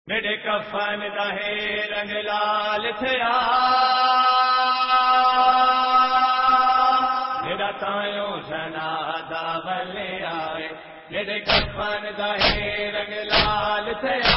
میرے کفن دہے رنگ لال تھیا میرا تایوں جنازہ بلے آئے میرے کفن دہے رنگ لال تھیا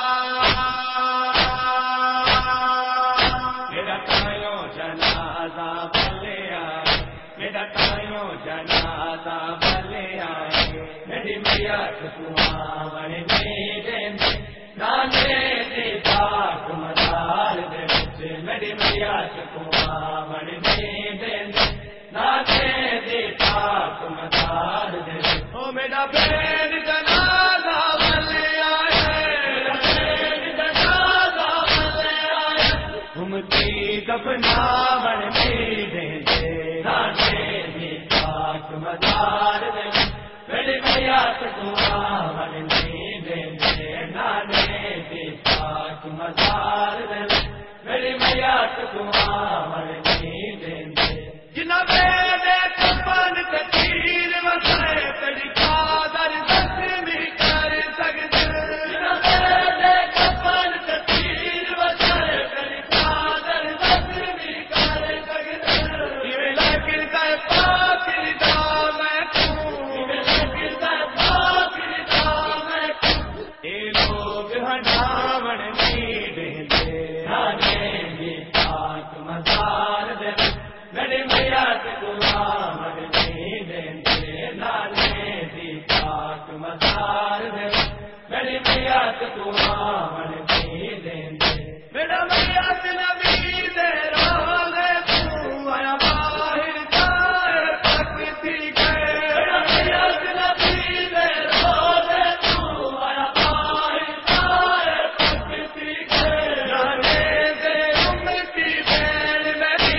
میرا تایوں جنازہ بلے آئے میرا تایوں جنازہ بلے آئے میری میت کماون میرے نانے دی پاک مزار دے وچ میری میت کماون میرے نانے دی پاک مزار دے او میرا بین جنازہ بلے آئے میرا بین جنازہ بلے آئے گھومتی دفناون میرے نانے دی پاک مزار دے میری میت کماون میرے نانے دی پاک مزار دے میری میت کماون میرے جنہ میرے کفن تے تیر وسائے تیری قادر زخمی کر سکدے جنہ میرے کفن تے تیر وسائے تیری قادر زخمی کر سکدے یہ لگدا ہے پاک دا میں تو یہ لگدا ہے پاک دا میں اے لوگ ہٹاون نہیں دیندے نانے دی پاک مزار دے میری میت کماون نہیں دیندے نانے دی پاک مزار دے میری میت کماون نہیں دیندے میرا میت نبی دے روزے تو آیا باہر جائے تکتی گئے میرا میت نبی دے روزے تو آیا باہر جائے تکتی گئے نانے دے امتی بین میری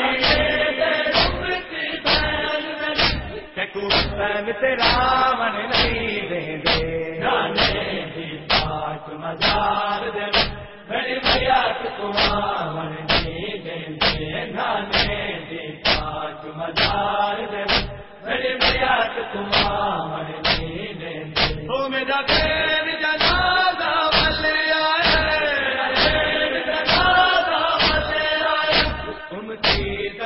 حسین تیرا من نہیں دے دے نانے دی پاک مزار دے میری میت کماون نہیں دے دے نانے دی پاک مزار دے میری میت کماون نہیں دے دے او میرا بین جنازہ بلے آئے بین جنازہ بلے آئے امتی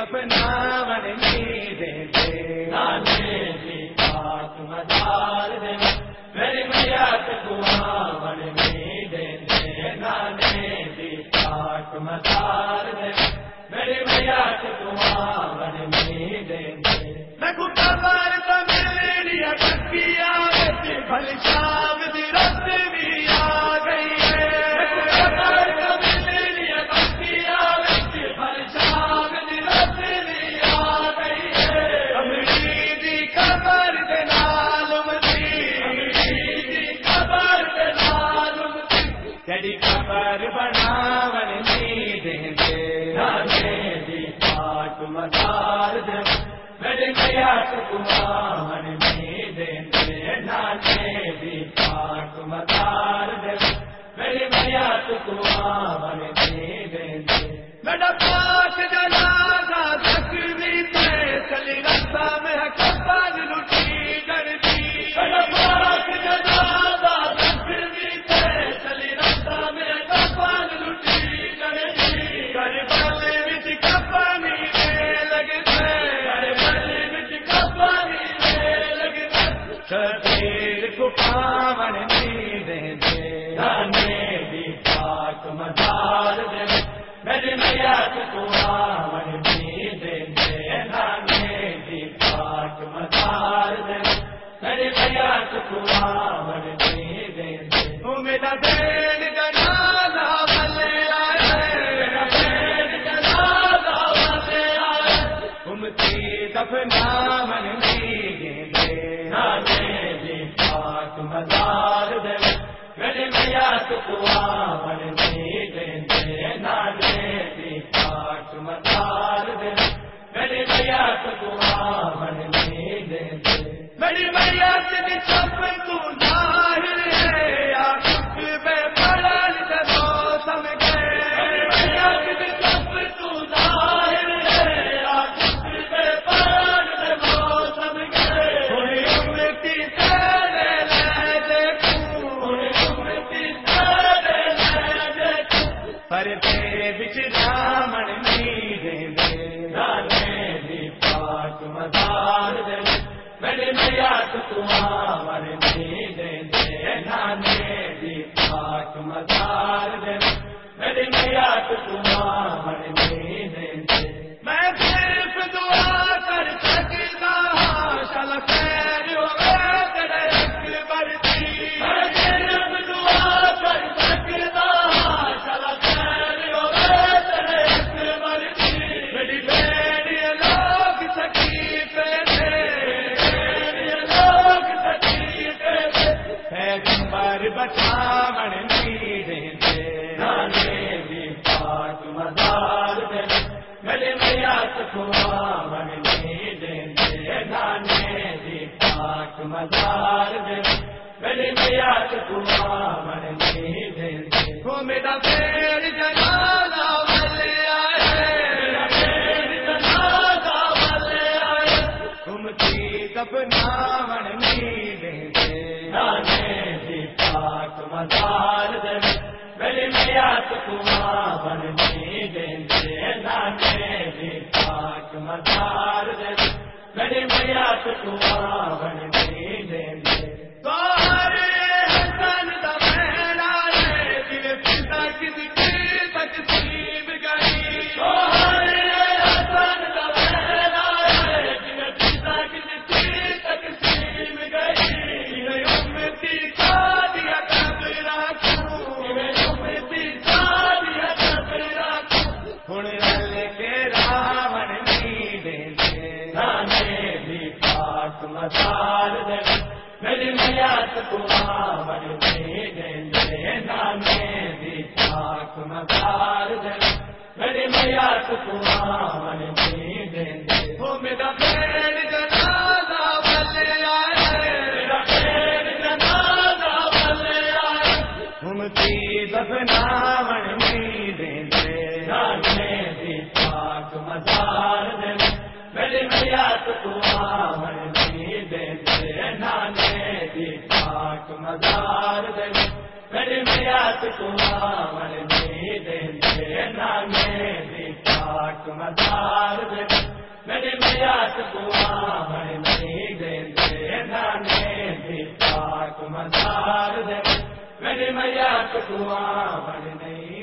دفناون نہیں دے دے نانے دی پاک مزار دے میری میت کماون نہیں دے دے نانے دی پاک مزار دے میری میت کماون نہیں دے دے میں قبر تے ملنی کٹیا وچ بھل شام دی رات بھی آ گئی ہے قبر تے ملنی کٹیا وچ بھل شام دی رات بھی آ گئی ہے امری دی قبر دے نال امتی امری دی قبر دے نال امتی تیری قبر بناون نہیں دیندے نانے دی پاک مزار دے میری میت کماون نہیں دیندے نانے دی پاک مزار دے میری میت کماون نہیں دیندے میرا پاک جنازہ زخمی تے چلی رسا میں کفن لٹی کرتی میرا پاک جنازہ زخمی تے چلی رسا میں کفن لٹی کرتی کربل وچ کفن لگدے کربل وچ کفن لگدے شبیر کو پاون نہیں دیندے نانے دی پاک مزار دے میری میت کماون نہیں دیندے نانے دی پاک مزار دے میری میت کماون نہیں دیندے او میرا بین جنازہ بلے آئے میرا بین جنازہ بلے آئے امتی دفناون نہیں دیندے نانے دی پاک مزار دے میری میت کماون نہیں دیندے نانے دی پاک مزار دے میری میت کماون نہیں دیندے میری میت دی سب تو ظاہر ہے عاشق بے پڑھن دے موسم گئے میری میت دی سب تو ظاہر ہے عاشق بے پڑھن دے موسم گئے کوئی امتی تیرے لے دیکھوں کوئی امتی تیرے دے وچ جامن نہیں دے نانے دی پاک مزار دے میرے میات تمہار نہیں دے نانے دی پاک مزار دے میرے میات تمہار نہیں دے میں صرف دعا کر سکتا چل خیر ہوگا تیرے اکبر کی میں صرف دعا کر سکتا چل خیر ہوگا تیرے اکبر کی میری بیڑی لوگ سکیفے تھے میری لوگ سکیفے تھے پیغمبر بچاون نہیں دے نانے دی پاک مزار دے میرے میات تمہار نہیں دے نانے دی پاک مزار دے میرے میات تمہار نہیں دے وہ میرا پیر جنازہ والے آئے میرا پیر جنازہ والے آئے تم کی دفناون نہیں دے نانے دی پاک مزار دے میرے میات تمہار نہیں دے نانے دی پاک مزار دے میرے میات تمہار نہیں دے حسن دا میرا دل پتا کس کی تقسیم گئی حسن دا میرا دل پتا کس کی تقسیم گئی امتی کا دیا قبرہ ہن رل کے راون نہیں دے نانے دی پاک مزار دے میری میات تمہار نہیں دے نانے دی پاک مزار دے میری میات تمہار نہیں دے وہ میرا پیر جنازہ والے آئے میرا پیر جنازہ والے آئے تم کی دفناون نہیں دے نانے دی پاک مزار دے میرے میات تمہار نہیں دے نانے دی پاک مزار دے میرے میات تمہار نہیں دے نانے دی پاک مزار دے میرے میات تمہار نہیں دے نانے دی پاک مزار دے میرے میات تمہار نہیں